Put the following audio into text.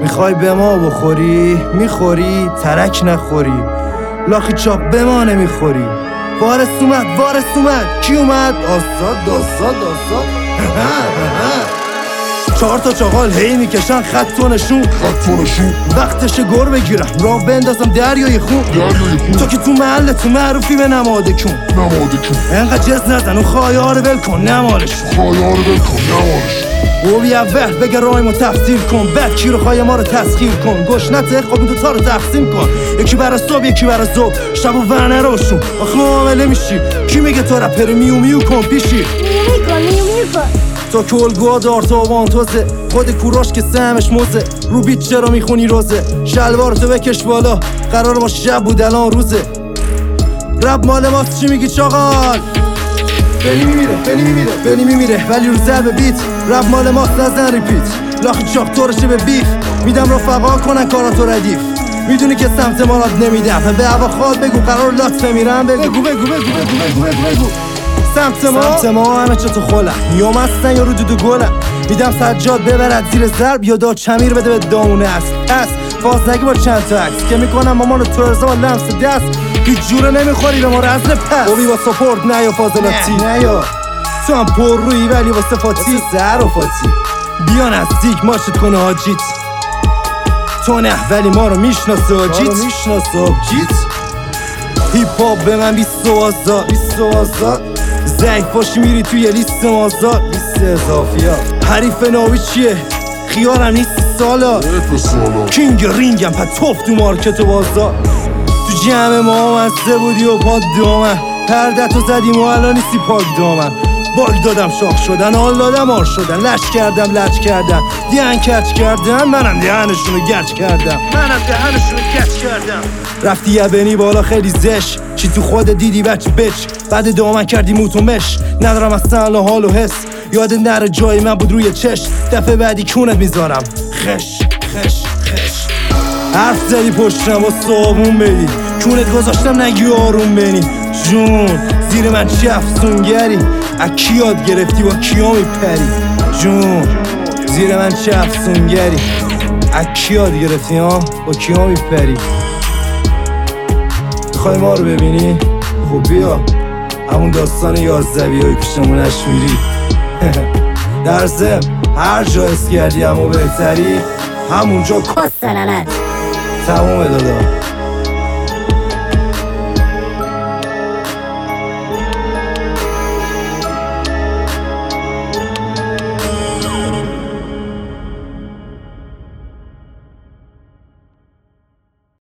میخوای به ما بخوری؟ میخوری؟ ترک نخوری لاخی چاپ به ما نمیخوری. وارث اومد کی اومد؟ آزاد 4 تا چاقال هی میکشن خط و نشون وقتشه گر بگیرم راه بندازم دریای خون. تو که تو محل تو معروفی به نماده کن انقدر جز نزن و خواهیار ول کن نمالش او بی اول بگه رایمو تفسیر کن بعد کی رو خواهی ما رو تسخیر کن گشنته خب این دوتا رو تقسیم کن یکی برا صبح یکی برا ظهر شب و ورنه روشون آخه معامله میشی کی میگه تو رپر میو کن پیشی میو کن تو که الگوها دار تو وانتوزه خود کوراش که سهمش موزه رو بیت چرا میخونی روزه شلوارتو بکش بالا قرار ما شب بود الان روزه رب مال ماست چی میگی چاقال؟ بلی میمیره ولی رو ضرب بیت رب مال ماست نزن ریپیت لاخی چاق طورشه به بیف میدم رفقا کنن کاراتو ردیف میدونی که سمت مالات نمیدم به هوا خواد بگو قرار لات بمیرم بگو سمت ما همه چه تو خولم نیام هستن یا رو دودو گلم میدم سجاد ببرد زیر ضرب یا دا چمیر بده به دامونه است پس فازنگی با چند تا عکس که میکنم مامان تو ارزا با لمس دست هیچ جوره نمیخوری به ما رزل پس اوبی با سپورت نه یا فاضلاتی نه یا تو هم پر روی ولی با صفاتی سر و فاتی بیا نزدیک ماشت کنه حاجیت تو نه ولی ما رو میشناسه حاجیت هیپ هاپ به من 20 آزاد ضعیف باشی میری توی لیست مازاد لیست اضافی ها حریف ناوی چیه؟ خیارم نیستی سالا کینگ رینگم پا توف تو مارکت و بازار تو جمع ما مزده بودی و پاد دامن پردتو زدیم و الان نیستی پاک دامن باگ دادم شاخ شدن حال دادم آر شدن لچ کردم دیان کچ کردم منم دهنشونو گچ کردم رفتی یبنی بالا خیلی زش چی تو خود دیدی بچه بچ بعد دامن کردی موتو مش ندارم اصلا حال و حس یاد نره جای من بود روی چش دفعه بعدی کونت میذارم خش حرف زدی پشتم با صابون بدی کونت گذاشتم نگی آروم بینی جون زیر من چی افسونگری اکی یاد گرفتی با کیا میپری جون زیر من چی افسونگری اکی یاد گرفتی ها با کیا میپری میخوای ما رو ببینی؟ خب بیا همون داستان 11 بیای پیشمونش میری در ضمن هر جا اس کردی همو بهتری همونجا کس ننت تمومه دادا